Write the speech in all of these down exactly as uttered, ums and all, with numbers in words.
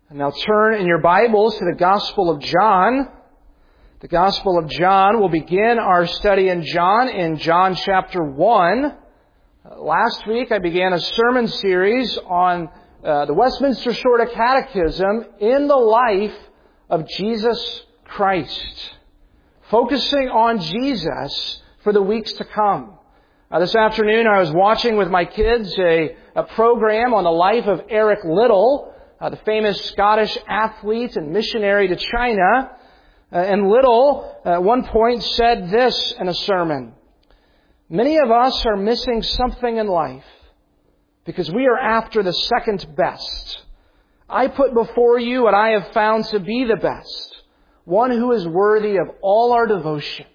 And now turn in your Bibles to the Gospel of John. The Gospel of John. We'll begin our study in John in John chapter one. Uh, last week I began a sermon series on uh, the Westminster Shorter Catechism in the life of Jesus Christ, focusing on Jesus for the weeks to come. Uh, this afternoon I was watching with my kids a, a program on the life of Eric Liddell, uh, the famous Scottish athlete and missionary to China. Uh, and Liddell at one point said this in a sermon: "Many of us are missing something in life because we are after the second best. I put before you what I have found to be the best, one who is worthy of all our devotion,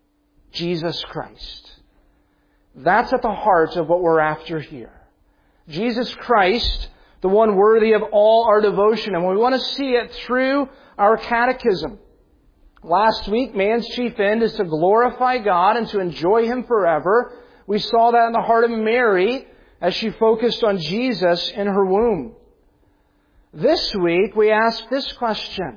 Jesus Christ." That's at the heart of what we're after here. Jesus Christ, the one worthy of all our devotion. And we want to see it through our catechism. Last week, man's chief end is to glorify God and to enjoy Him forever. We saw that in the heart of Mary as she focused on Jesus in her womb. This week, we ask this question: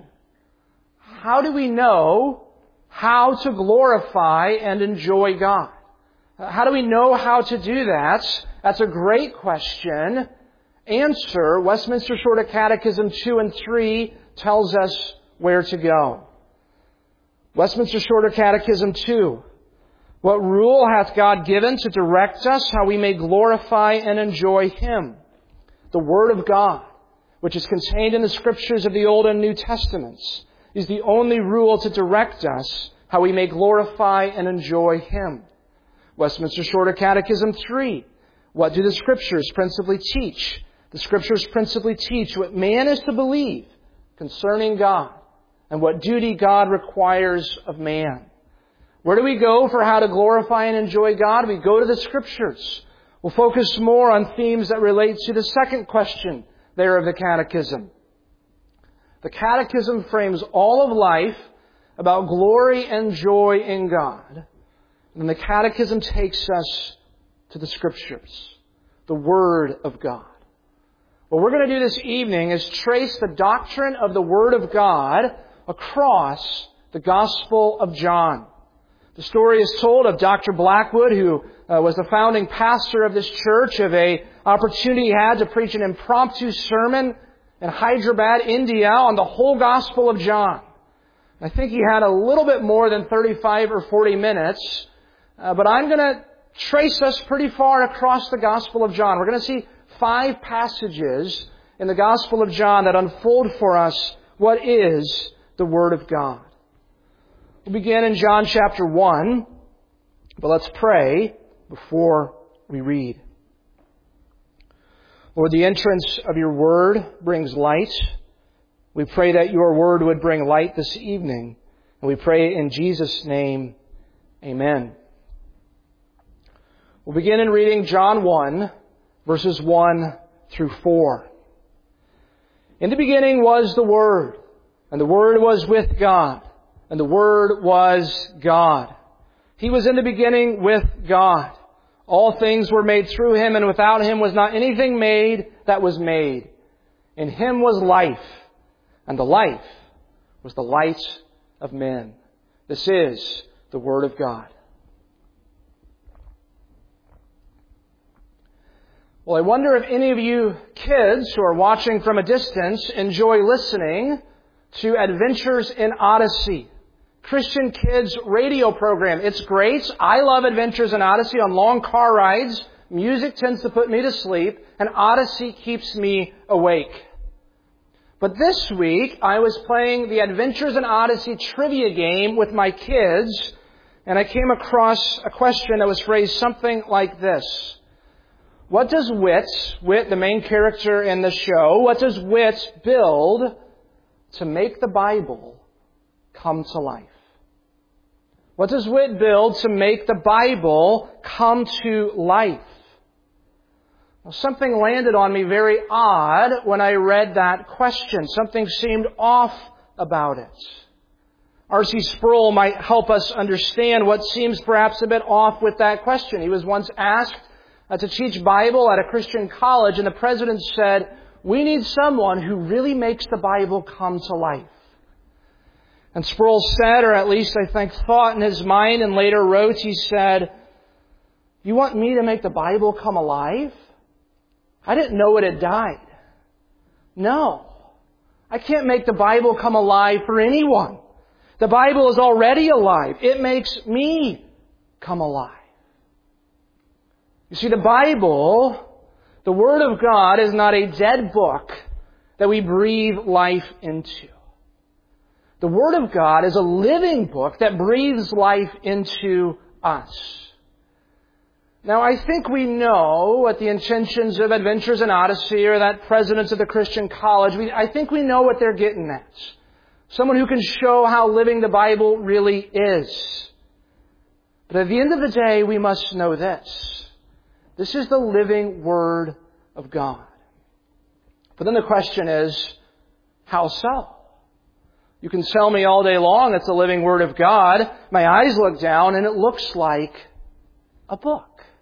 how do we know how to glorify and enjoy God? How do we know how to do that? That's a great question. Answer: Westminster Shorter Catechism two and three tells us where to go. Westminster Shorter Catechism two. What rule hath God given to direct us how we may glorify and enjoy Him? The Word of God, which is contained in the Scriptures of the Old and New Testaments, is the only rule to direct us how we may glorify and enjoy Him. Westminster Shorter Catechism three. What do the Scriptures principally teach? The Scriptures principally teach what man is to believe concerning God and what duty God requires of man. Where do we go for how to glorify and enjoy God? We go to the Scriptures. We'll focus more on themes that relate to the second question there of the Catechism. The Catechism frames all of life about glory and joy in God. And the Catechism takes us to the Scriptures, the Word of God. What we're going to do this evening is trace the doctrine of the Word of God across the Gospel of John. The story is told of Doctor Blackwood, who uh, was the founding pastor of this church, of a opportunity he had to preach an impromptu sermon in Hyderabad, India, on the whole Gospel of John. I think he had a little bit more than thirty-five or forty minutes, uh, but I'm going to trace us pretty far across the Gospel of John. We're going to see five passages in the Gospel of John that unfold for us what is the Word of God. We'll begin in John chapter one, but let's pray before we read. Lord, the entrance of your Word brings light. We pray that your Word would bring light this evening. And we pray in Jesus' name, amen. We'll begin in reading John one, verses one through four. In the beginning was the Word, and the Word was with God, and the Word was God. He was in the beginning with God. All things were made through Him, and without Him was not anything made that was made. In Him was life, and the life was the light of men. This is the Word of God. Well, I wonder if any of you kids who are watching from a distance enjoy listening to Adventures in Odyssey, Christian kids radio program. It's great. I love Adventures in Odyssey on long car rides. Music tends to put me to sleep, and Odyssey keeps me awake. But this week, I was playing the Adventures in Odyssey trivia game with my kids, and I came across a question that was phrased something like this. What does Wit, Wit, the main character in the show, what does Wit build to make the Bible come to life? What does Wit build to make the Bible come to life? Well, something landed on me very odd when I read that question. Something seemed off about it. R C Sproul might help us understand what seems perhaps a bit off with that question. He was once asked uh, to teach Bible at a Christian college, and the president said, We need someone who really makes the Bible come to life. And Sproul said, or at least I think thought in his mind and later wrote, he said, "You want me to make the Bible come alive? I didn't know it had died. No. I can't make the Bible come alive for anyone. The Bible is already alive. It makes me come alive." You see, the Bible, the Word of God, is not a dead book that we breathe life into. The Word of God is a living book that breathes life into us. Now, I think we know what the intentions of Adventures in Odyssey or that presidents of the Christian college, we, I think we know what they're getting at. Someone who can show how living the Bible really is. But at the end of the day, we must know this. This is the living Word of God. But then the question is, how so? You can tell me all day long it's the living Word of God. My eyes look down and it looks like a book.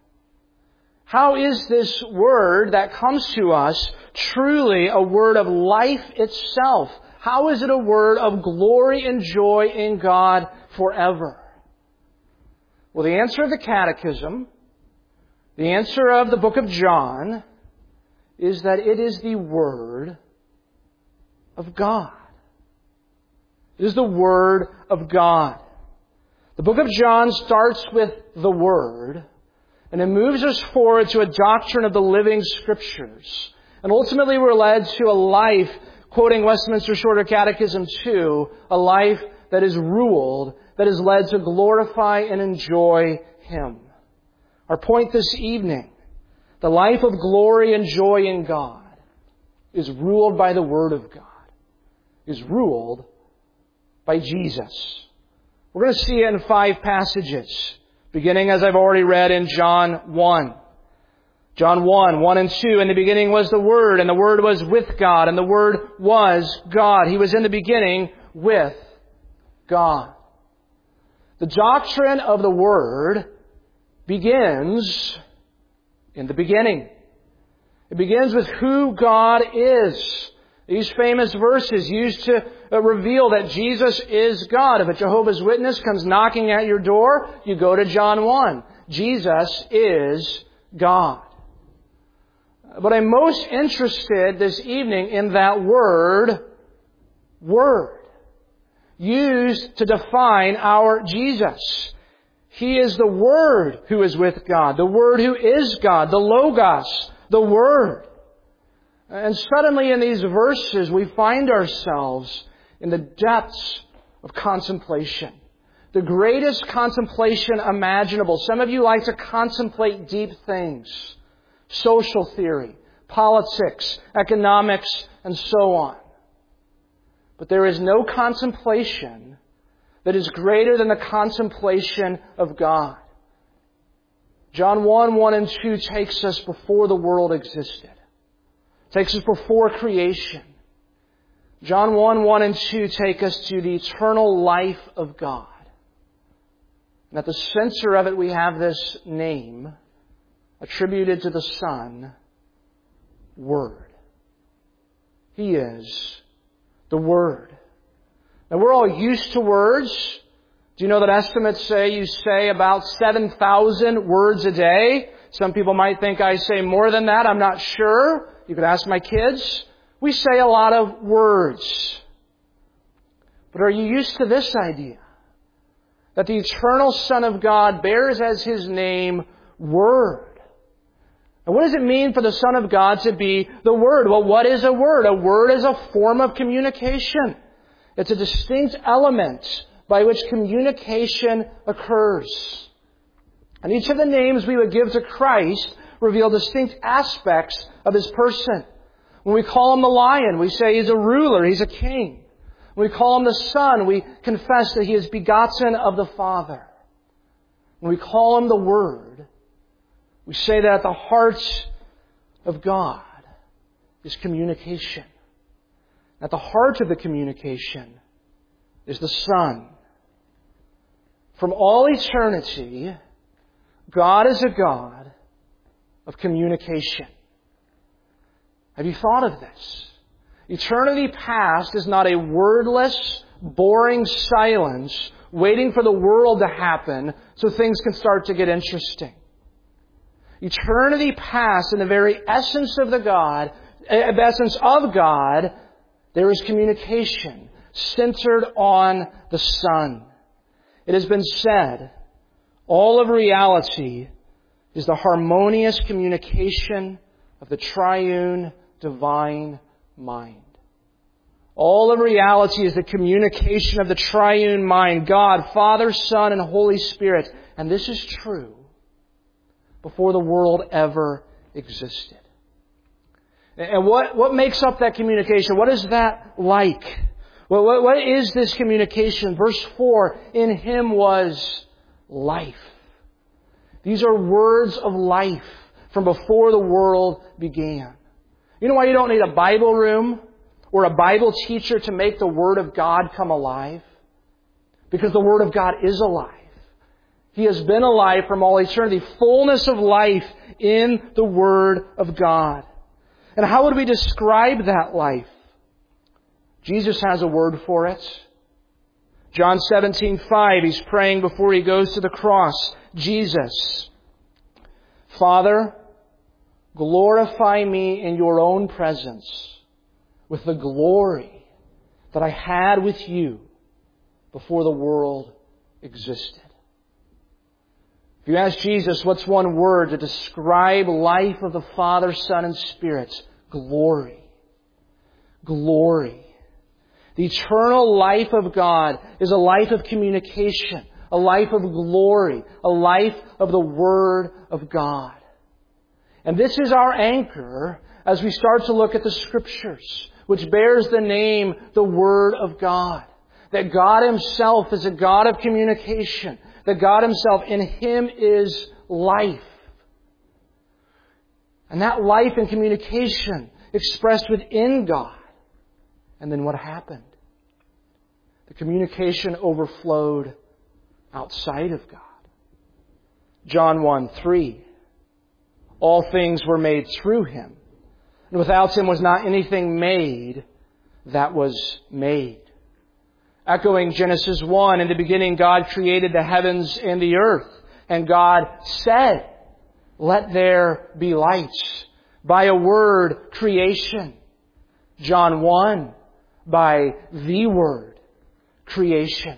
How is this Word that comes to us truly a word of life itself? How is it a word of glory and joy in God forever? Well, the answer of the Catechism, the answer of the book of John, is that it is the Word of God. It is the Word of God. The book of John starts with the Word, and it moves us forward to a doctrine of the living Scriptures. And ultimately we're led to a life, quoting Westminster Shorter Catechism two, a life that is ruled, that is led to glorify and enjoy Him. Our point this evening, the life of glory and joy in God, is ruled by the Word of God, is ruled by Jesus. We're going to see it in five passages, beginning, as I've already read, in John one. John one, one and two, "In the beginning was the Word, and the Word was with God, and the Word was God. He was in the beginning with God." The doctrine of the Word begins in the beginning. It begins with who God is. These famous verses used to reveal that Jesus is God. If a Jehovah's Witness comes knocking at your door, you go to John one. Jesus is God. But I'm most interested this evening in that word, Word, used to define our Jesus. He is the Word who is with God, the Word who is God, the Logos, the Word. And suddenly in these verses we find ourselves in the depths of contemplation. The greatest contemplation imaginable. Some of you like to contemplate deep things. Social theory, politics, economics, and so on. But there is no contemplation that is greater than the contemplation of God. John one, one and two takes us before the world existed. Takes us before creation. John one, one and two take us to the eternal life of God. And at the center of it we have this name attributed to the Son, Word. He is the Word. Now we're all used to words. Do you know that estimates say you say about seven thousand words a day? Some people might think I say more than that. I'm not sure. You could ask my kids. We say a lot of words. But are you used to this idea? That the eternal Son of God bears as His name Word. And what does it mean for the Son of God to be the Word? Well, what is a word? A word is a form of communication. It's a distinct element by which communication occurs. And each of the names we would give to Christ reveal distinct aspects of His person. When we call Him the Lion, we say He's a ruler, He's a king. When we call Him the Son, we confess that He is begotten of the Father. When we call Him the Word, we say that at the heart of God is communication. At the heart of the communication is the Son. From all eternity, God is a God of communication. Have you thought of this? Eternity past is not a wordless, boring silence waiting for the world to happen so things can start to get interesting. Eternity past, in the very essence of the God, essence of God, there is communication centered on the Son. It has been said, all of reality is the harmonious communication of the triune divine mind. All of reality is the communication of the triune mind, God, Father, Son, and Holy Spirit. And this is true before the world ever existed. And what, what makes up that communication? What is that like? Well, what, what is this communication? Verse four, in Him was life. These are words of life from before the world began. You know why you don't need a Bible room or a Bible teacher to make the Word of God come alive? Because the Word of God is alive. He has been alive from all eternity. Fullness of life in the Word of God. And how would we describe that life? Jesus has a word for it. John seventeen five, He's praying before He goes to the cross. Jesus, Father, glorify me in Your own presence with the glory that I had with You before the world existed. If you ask Jesus, what's one word to describe life of the Father, Son, and Spirit? Glory. Glory. The eternal life of God is a life of communication, a life of glory, a life of the Word of God. And this is our anchor as we start to look at the Scriptures, which bears the name, the Word of God. That God Himself is a God of communication. That God Himself, in Him is life. And that life and communication expressed within God. And then what happened? The communication overflowed outside of God. John one three. All things were made through Him, and without Him was not anything made that was made. Echoing Genesis one, in the beginning God created the heavens and the earth. And God said, let there be lights. By a word, creation. John one, by the word, creation.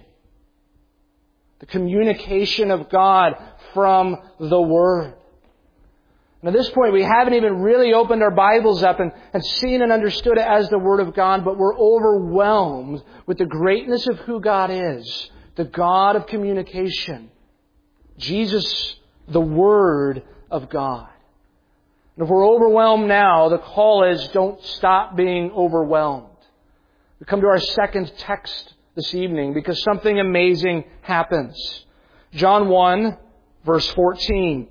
The communication of God from the Word. And at this point, we haven't even really opened our Bibles up and, and seen and understood it as the Word of God, but we're overwhelmed with the greatness of who God is, the God of communication. Jesus, the Word of God. And if we're overwhelmed now, the call is don't stop being overwhelmed. We come to our second text this evening because something amazing happens. John one, verse fourteen.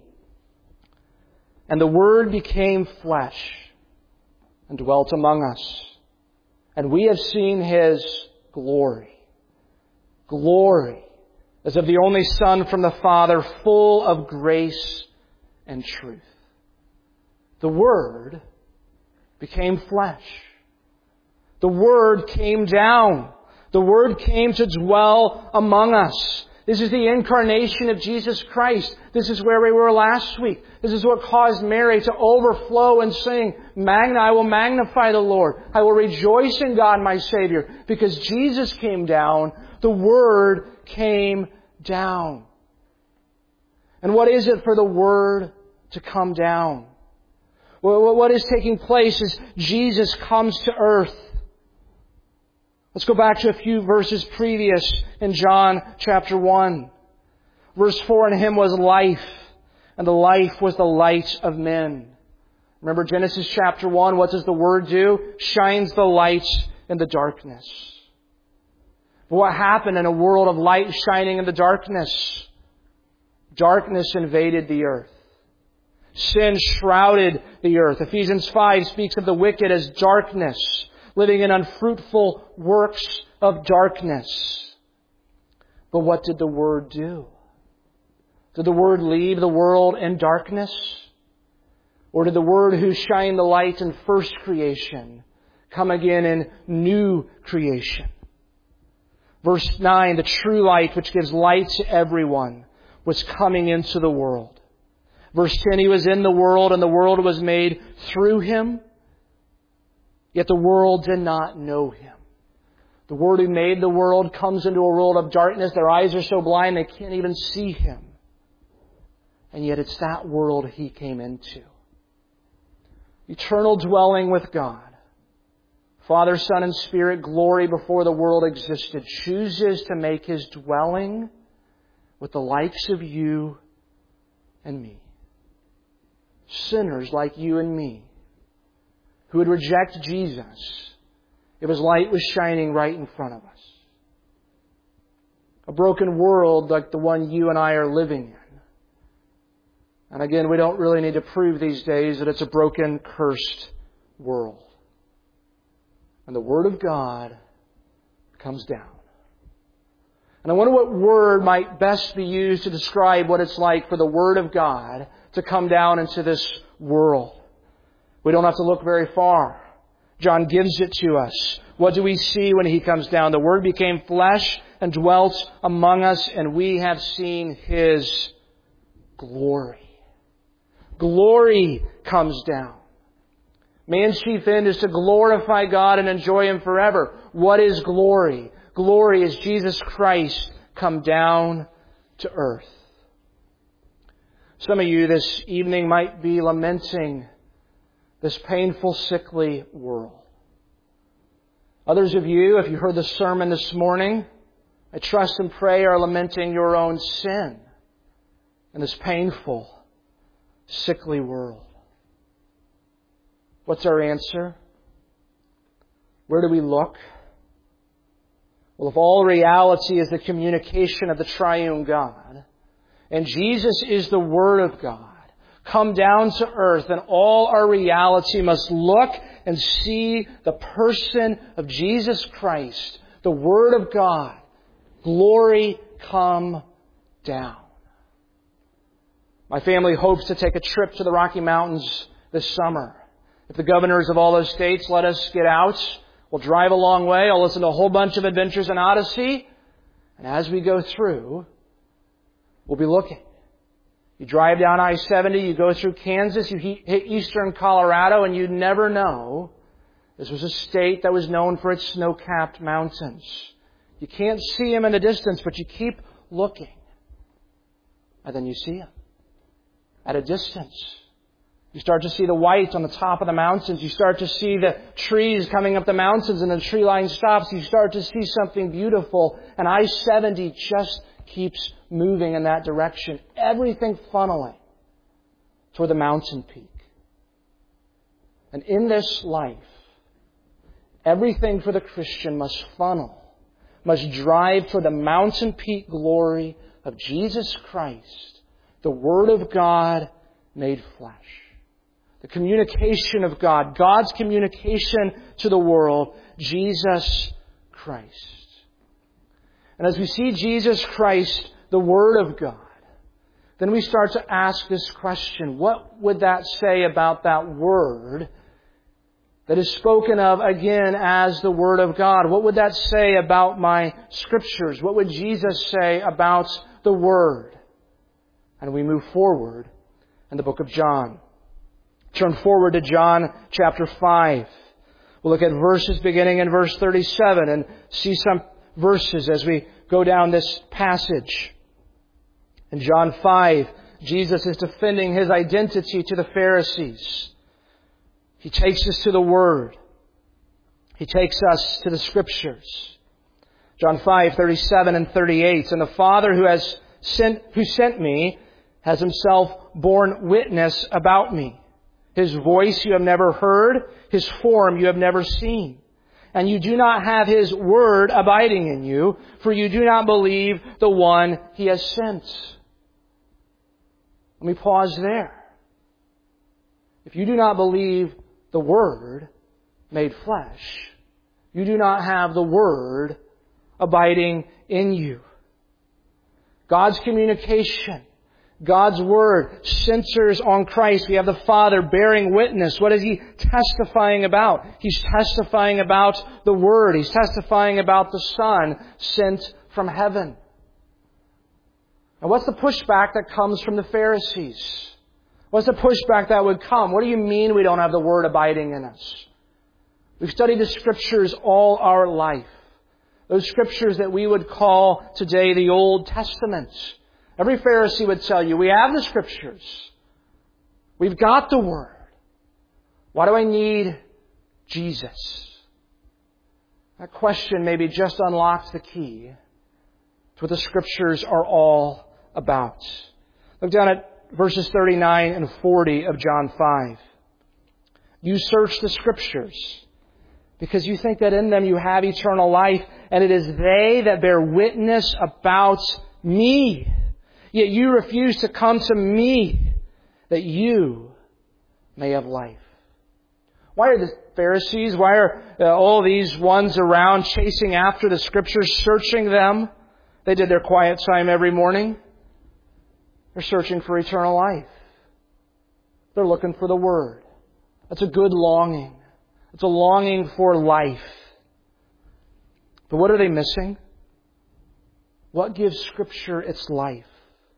And the Word became flesh and dwelt among us. And we have seen His glory. Glory as of the only Son from the Father, full of grace and truth. The Word became flesh. The Word came down. The Word came to dwell among us. This is the incarnation of Jesus Christ. This is where we were last week. This is what caused Mary to overflow and sing, Magna, I will magnify the Lord. I will rejoice in God my Savior. Because Jesus came down, the Word came down. And what is it for the Word to come down? Well, what is taking place is Jesus comes to earth. Let's go back to a few verses previous in John chapter one. Verse four, in Him was life, and the life was the light of men. Remember Genesis chapter one, what does the Word do? Shines the light in the darkness. But what happened in a world of light shining in the darkness? Darkness invaded the earth. Sin shrouded the earth. Ephesians five speaks of the wicked as darkness, living in unfruitful works of darkness. But what did the Word do? Did the Word leave the world in darkness? Or did the Word who shined the light in first creation come again in new creation? Verse nine, the true light which gives light to everyone was coming into the world. Verse ten, He was in the world and the world was made through Him, yet the world did not know Him. The Word who made the world comes into a world of darkness. Their eyes are so blind they can't even see Him. And yet it's that world He came into. Eternal dwelling with God. Father, Son, and Spirit, glory before the world existed, chooses to make His dwelling with the likes of you and me. Sinners like you and me who would reject Jesus if His light was shining right in front of us. A broken world like the one you and I are living in. And again, we don't really need to prove these days that it's a broken, cursed world. And the Word of God comes down. And I wonder what word might best be used to describe what it's like for the Word of God to come down into this world. We don't have to look very far. John gives it to us. What do we see when He comes down? The Word became flesh and dwelt among us, and we have seen His glory. Glory comes down. Man's chief end is to glorify God and enjoy Him forever. What is glory? Glory is Jesus Christ come down to earth. Some of you this evening might be lamenting this painful, sickly world. Others of you, if you heard the sermon this morning, I trust and pray are lamenting your own sin in this painful, sickly world. What's our answer? Where do we look? Well, if all reality is the communication of the triune God, and Jesus is the Word of God, come down to earth, and all our reality must look and see the person of Jesus Christ, the Word of God. Glory come down. My family hopes to take a trip to the Rocky Mountains this summer. If the governors of all those states let us get out, we'll drive a long way. I'll listen to a whole bunch of Adventures in Odyssey. And as we go through, we'll be looking. You drive down I seventy, you go through Kansas, you hit eastern Colorado, and you'd never know this was a state that was known for its snow-capped mountains. You can't see them in the distance, but you keep looking. And then you see them at a distance. You start to see the white on the top of the mountains. You start to see the trees coming up the mountains, and the tree line stops. You start to see something beautiful. And I seventy just keeps moving in that direction. Everything funneling toward the mountain peak. And in this life, everything for the Christian must funnel, must drive toward the mountain peak glory of Jesus Christ, the Word of God made flesh. The communication of God, God's communication to the world, Jesus Christ. And as we see Jesus Christ, the Word of God, then we start to ask this question: what would that say about that Word that is spoken of again as the Word of God? What would that say about my Scriptures? What would Jesus say about the Word? And we move forward in the book of John. Turn forward to John chapter five. We'll look at verses beginning in verse thirty-seven and see some verses as we go down this passage. In John five, Jesus is defending His identity to the Pharisees. He takes us to the Word. He takes us to the Scriptures. John five, thirty-seven and thirty-eight. And the Father who has sent, who sent me has Himself borne witness about me. His voice you have never heard, His form you have never seen. And you do not have His word abiding in you, for you do not believe the one He has sent. Let me pause there. If you do not believe the Word made flesh, you do not have the Word abiding in you. God's communication God's Word centers on Christ. We have the Father bearing witness. What is He testifying about? He's testifying about the Word. He's testifying about the Son sent from heaven. And what's the pushback that comes from the Pharisees? What's the pushback that would come? What do you mean we don't have the Word abiding in us? We've studied the Scriptures all our life. Those Scriptures that we would call today the Old Testament. Every Pharisee would tell you, we have the Scriptures. We've got the Word. Why do I need Jesus? That question maybe just unlocks the key to what the Scriptures are all about. Look down at verses thirty-nine and forty of John five. You search the Scriptures because you think that in them you have eternal life, and it is they that bear witness about me. Yet you refuse to come to me that you may have life. Why are the Pharisees, why are uh, all these ones around chasing after the Scriptures, searching them? They did their quiet time every morning. They're searching for eternal life. They're looking for the Word. That's a good longing. It's a longing for life. But what are they missing? What gives Scripture its life?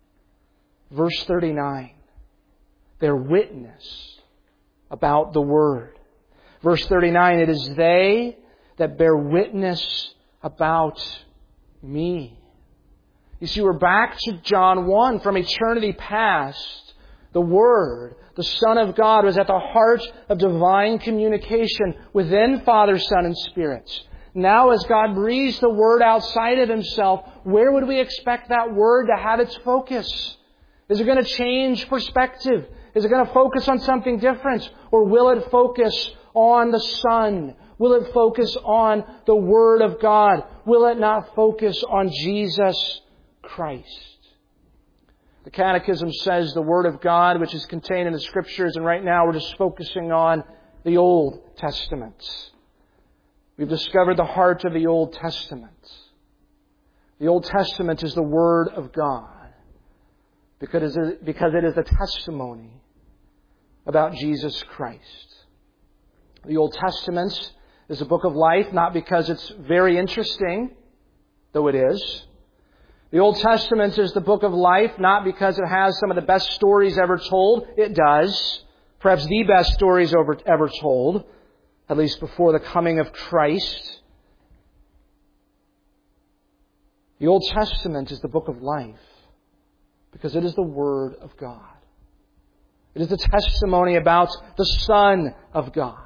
Verse thirty-nine. Their witness about the Word. Verse thirty-nine, it is they that bear witness about me. You see, we're back to John one. From eternity past, the Word, the Son of God, was at the heart of divine communication within Father, Son, and Spirit. Now, as God breathes the Word outside of Himself, where would we expect that Word to have its focus? Is it going to change perspective? Is it going to focus on something different? Or will it focus on the Son? Will it focus on the Word of God? Will it not focus on Jesus Christ? The Catechism says the Word of God, which is contained in the Scriptures, and right now we're just focusing on the Old Testament. We've discovered the heart of the Old Testament. The Old Testament is the Word of God because it is a testimony about Jesus Christ. The Old Testament is a book of life, not because it's very interesting, though it is. The Old Testament is the book of life, not because it has some of the best stories ever told. It does. Perhaps the best stories ever, ever told, at least before the coming of Christ. The Old Testament is the book of life because it is the Word of God. It is the testimony about the Son of God.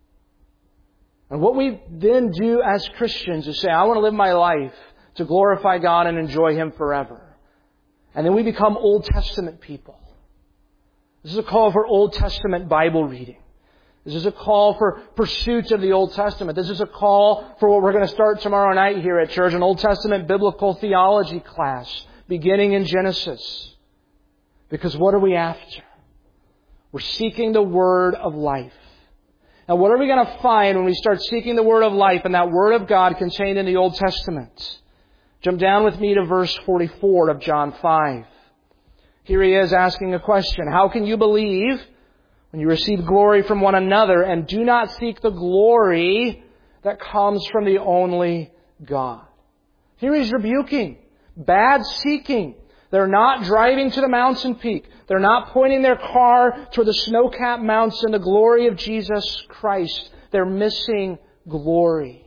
And what we then do as Christians is say, I want to live my life to glorify God and enjoy Him forever. And then we become Old Testament people. This is a call for Old Testament Bible reading. This is a call for pursuit of the Old Testament. This is a call for what we're going to start tomorrow night here at church, an Old Testament biblical theology class, beginning in Genesis. Because what are we after? We're seeking the Word of life. Now, what are we going to find when we start seeking the Word of life and that Word of God contained in the Old Testament? Jump down with me to verse forty-four of John five. Here he is asking a question. How can you believe when you receive glory from one another and do not seek the glory that comes from the only God? Here he's rebuking bad seeking. They're not driving to the mountain peak. They're not pointing their car toward the snow-capped mountains and the glory of Jesus Christ. They're missing glory.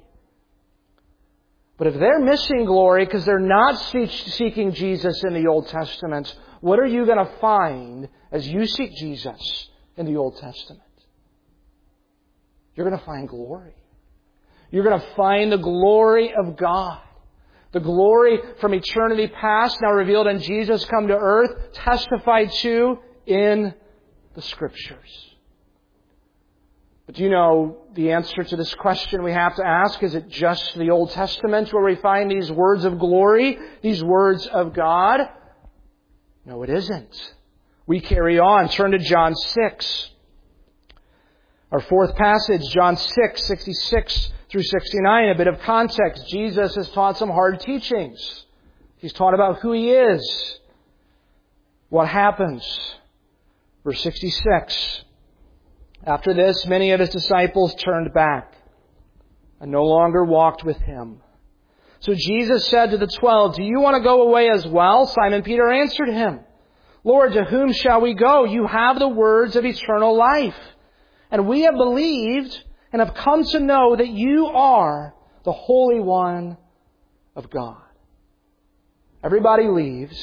But if they're missing glory because they're not seeking Jesus in the Old Testament, what are you going to find as you seek Jesus in the Old Testament? You're going to find glory. You're going to find the glory of God. The glory from eternity past, now revealed in Jesus come to earth, testified to in the Scriptures. But do you know the answer to this question we have to ask? Is it just the Old Testament where we find these words of glory, these words of God? No, it isn't. We carry on. Turn to John six. Our fourth passage, John six, sixty-six through sixty-nine. A bit of context. Jesus has taught some hard teachings. He's taught about who He is. What happens? Verse sixty-six. After this, many of his disciples turned back and no longer walked with him. So Jesus said to the twelve, "Do you want to go away as well?" Simon Peter answered him, "Lord, to whom shall we go? You have the words of eternal life. And we have believed and have come to know that you are the Holy One of God." Everybody leaves.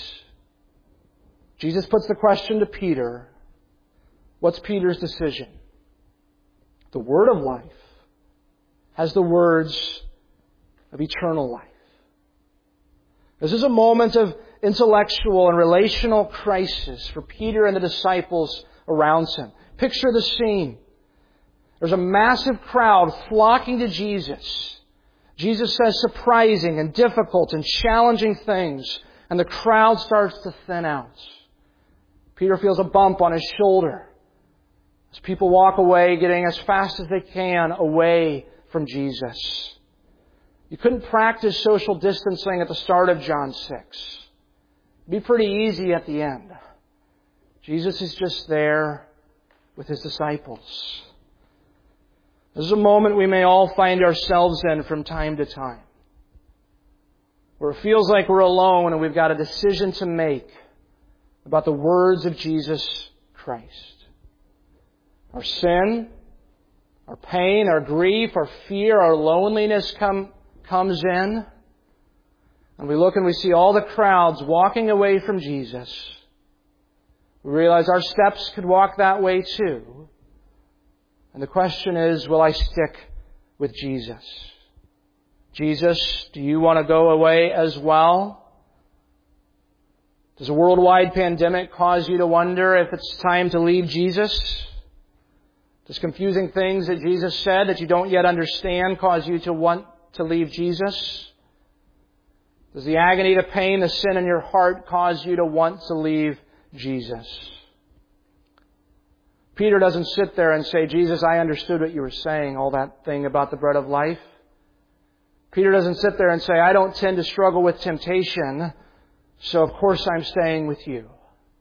Jesus puts the question to Peter. What's Peter's decision? The Word of life has the words of eternal life. This is a moment of intellectual and relational crisis for Peter and the disciples around him. Picture the scene. There's a massive crowd flocking to Jesus. Jesus says surprising and difficult and challenging things, and the crowd starts to thin out. Peter feels a bump on his shoulder as people walk away, getting as fast as they can away from Jesus. You couldn't practice social distancing at the start of John six. It'd be pretty easy at the end. Jesus is just there with his disciples. This is a moment we may all find ourselves in from time to time, where it feels like we're alone and we've got a decision to make about the words of Jesus Christ. Our sin, our pain, our grief, our fear, our loneliness come, comes in. And we look and we see all the crowds walking away from Jesus. We realize our steps could walk that way too. And the question is, will I stick with Jesus? Jesus, do you want to go away as well? Does a worldwide pandemic cause you to wonder if it's time to leave Jesus? Does confusing things that Jesus said that you don't yet understand cause you to want to leave Jesus? Does the agony, the pain, the sin in your heart cause you to want to leave Jesus? Peter doesn't sit there and say, "Jesus, I understood what you were saying, all that thing about the bread of life." Peter doesn't sit there and say, "I don't tend to struggle with temptation, so of course I'm staying with you."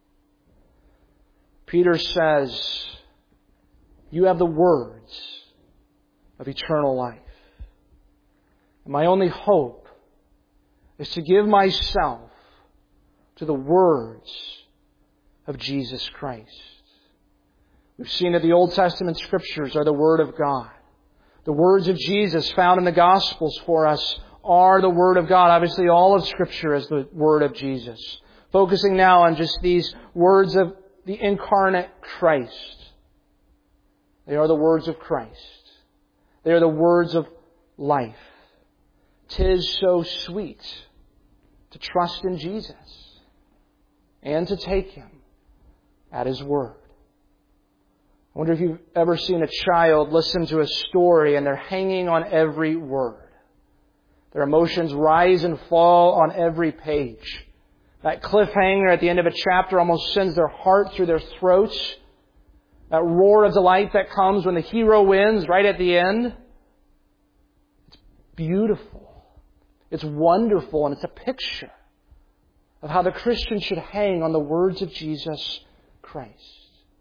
Peter says, "You have the words of eternal life. And my only hope is to give myself to the words of Jesus Christ." We've seen that the Old Testament Scriptures are the Word of God. The words of Jesus found in the Gospels for us are the Word of God. Obviously, all of Scripture is the Word of Jesus. Focusing now on just these words of the incarnate Christ. They are the words of Christ. They are the words of life. 'Tis so sweet to trust in Jesus and to take Him at His word. I wonder if you've ever seen a child listen to a story and they're hanging on every word. Their emotions rise and fall on every page. That cliffhanger at the end of a chapter almost sends their heart through their throats. That roar of delight that comes when the hero wins right at the end. It's beautiful. It's wonderful, and it's a picture of how the Christian should hang on the words of Jesus Christ.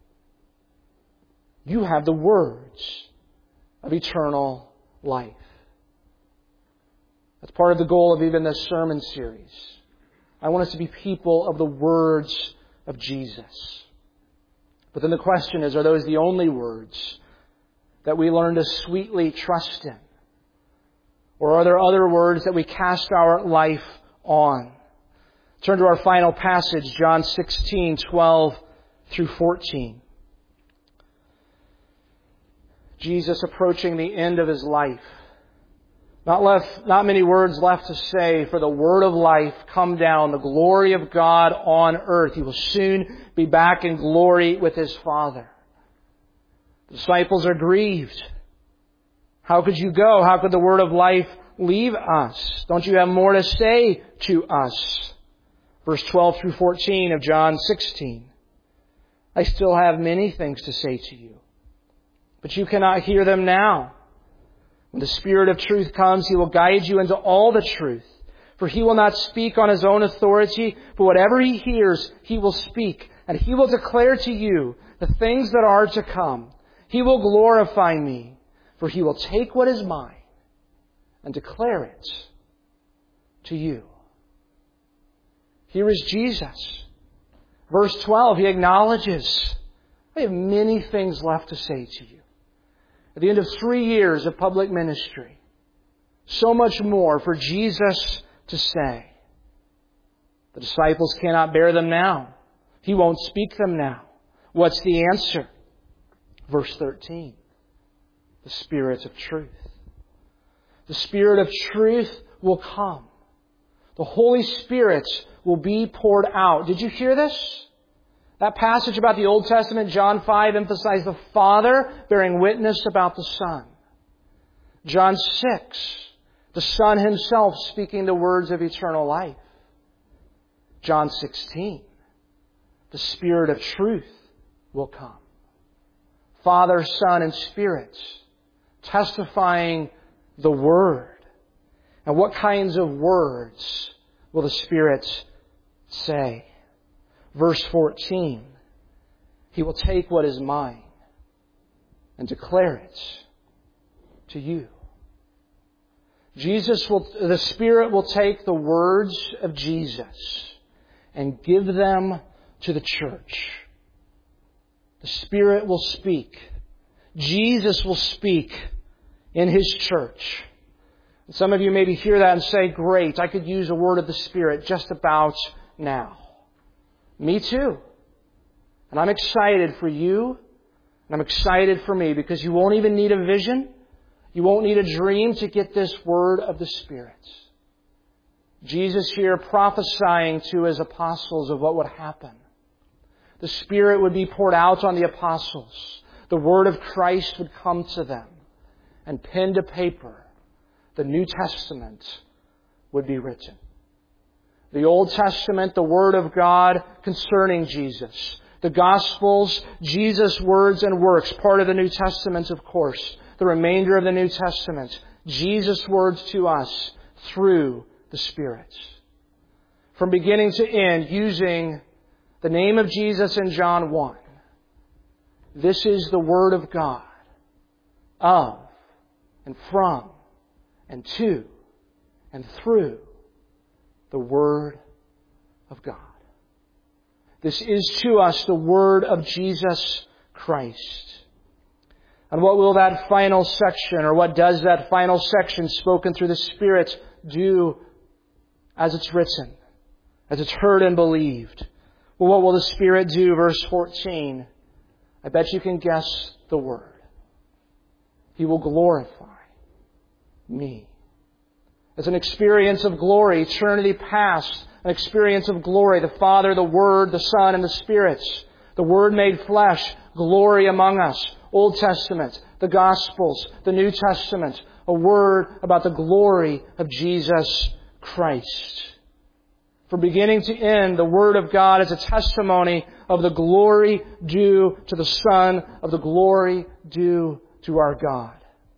You have the words of eternal life. That's part of the goal of even this sermon series. I want us to be people of the words of Jesus. But then the question is, are those the only words that we learn to sweetly trust in? Or are there other words that we cast our life on? Turn to our final passage, John sixteen, twelve through fourteen. Jesus approaching the end of His life. Not left, not many words left to say, for the word of life come down, the glory of God on earth. He will soon be back in glory with His Father. The disciples are grieved. How could you go? How could the word of life leave us? Don't you have more to say to us? Verse twelve through fourteen of John sixteen. I still have many things to say to you, but you cannot hear them now. When the Spirit of truth comes, He will guide you into all the truth. For he will not speak on his own authority, but whatever he hears, he will speak, and he will declare to you the things that are to come. He will glorify me, for he will take what is mine and declare it to you. Here is Jesus. Verse twelve, he acknowledges, I have many things left to say to you. At the end of three years of public ministry, so much more for Jesus to say. The disciples cannot bear them now. He won't speak them now. What's the answer? Verse thirteen. The Spirit of truth. The Spirit of truth will come. The Holy Spirit will be poured out. Did you hear this? That passage about the Old Testament, John five, emphasized the Father bearing witness about the Son. John six, the Son Himself speaking the words of eternal life. John sixteen, the Spirit of truth will come. Father, Son, and Spirit testifying the Word. And what kinds of words will the Spirit say? Verse fourteen, He will take what is mine and declare it to you. Jesus will, the Spirit will take the words of Jesus and give them to the church. The Spirit will speak. Jesus will speak in His church. And some of you maybe hear that and say, great, I could use a word of the Spirit just about now. Me too. And I'm excited for you. And I'm excited for me because you won't even need a vision. You won't need a dream to get this word of the Spirit. Jesus here prophesying to His apostles of what would happen. The Spirit would be poured out on the apostles. The word of Christ would come to them. And pen to paper, the New Testament would be written. The Old Testament, the Word of God concerning Jesus. The Gospels, Jesus' words and works, part of the New Testament, of course. The remainder of the New Testament, Jesus' words to us through the Spirit. From beginning to end, using the name of Jesus in John one. This is the Word of God, of and from and to and through the Word of God. This is to us the Word of Jesus Christ. And what will that final section, or what does that final section spoken through the Spirit do as it's written, as it's heard and believed? Well, what will the Spirit do? Verse fourteen. I bet you can guess the word. He will glorify me. As an experience of glory, eternity past, an experience of glory, the Father, the Word, the Son, and the Spirit. The Word made flesh, glory among us. Old Testament, the Gospels, the New Testament, a word about the glory of Jesus Christ. From beginning to end, the Word of God is a testimony of the glory due to the Son, of the glory due to our God.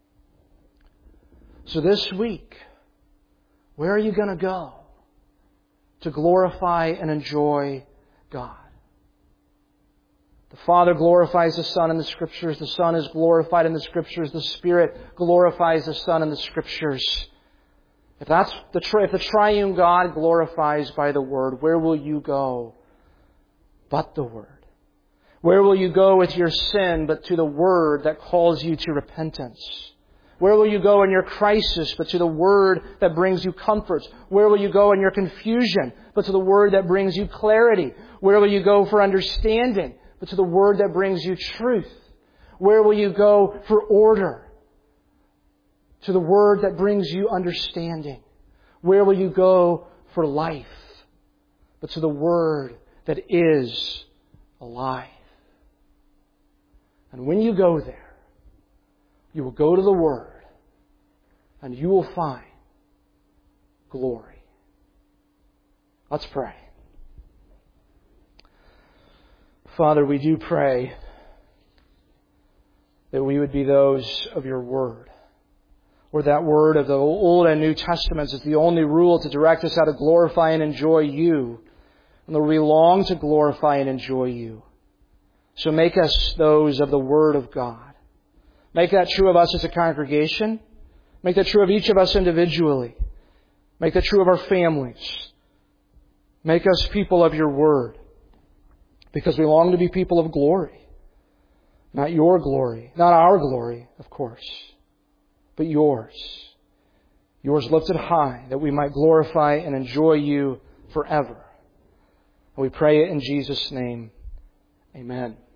So this week, where are you going to go to glorify and enjoy God? The Father glorifies the Son in the Scriptures. The Son is glorified in the Scriptures. The Spirit glorifies the Son in the Scriptures. If that's the tri- if the triune God glorifies by the Word, where will you go but the Word? Where will you go with your sin but to the Word that calls you to repentance? Where will you go in your crisis but to the Word that brings you comfort? Where will you go in your confusion but to the Word that brings you clarity? Where will you go for understanding but to the Word that brings you truth? Where will you go for order? To the Word that brings you understanding. Where will you go for life? But to the Word that is alive. And when you go there, you will go to the Word and you will find glory. Let's pray. Father, we do pray that we would be those of your Word. Lord, that word of the Old and New Testaments is the only rule to direct us how to glorify and enjoy You. And Lord, we long to glorify and enjoy You. So make us those of the Word of God. Make that true of us as a congregation. Make that true of each of us individually. Make that true of our families. Make us people of Your Word. Because we long to be people of glory. Not Your glory. Not our glory, of course. But Yours. Yours lifted high, that we might glorify and enjoy You forever. And we pray it in Jesus' name. Amen.